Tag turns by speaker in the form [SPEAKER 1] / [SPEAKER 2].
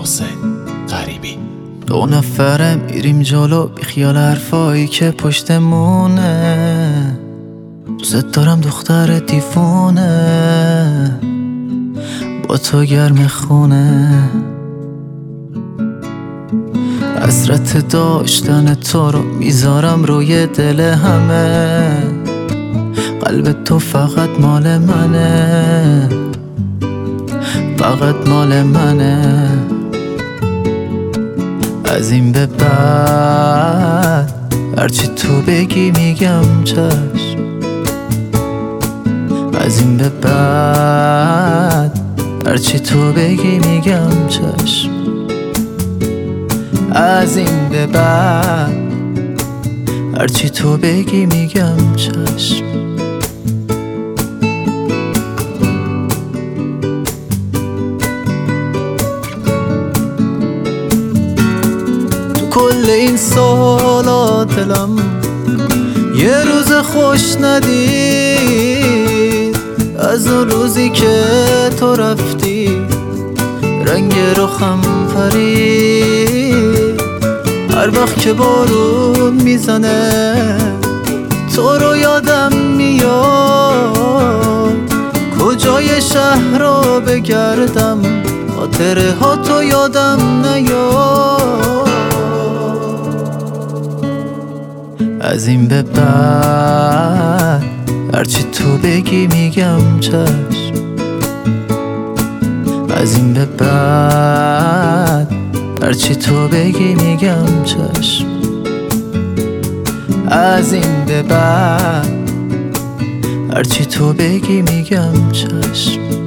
[SPEAKER 1] حسین غریبی.
[SPEAKER 2] 2 نفره میریم جلو بی خیال حرفایی که پشتمونه. دوست دارم دختر دیوونه، با تو گرم خونه. حسرت داشتن تو رو میذارم روی دل همه. قلب تو فقط مال منه، فقط مال منه. از این به بعد هرچی تو بگی میگم چشم. از این به بعد هرچی تو بگی میگم چشم. از این به بعد هرچی تو بگی میگم چشم. تو کل این سالا دلم یه روز خوش ندید. از اون روزی که تو رفتی رنگ رخم پرید. هر وقت که بارون میزنه تو رو یادم میاد. کجای شهر رو بگردم خاطره ها تو یادم نیاد. از این به بعد هرچی تو بگی میگم چشم. از این به بعد هرچی تو بگی میگم چشم. از این به بعد هرچی تو بگی میگم چشم.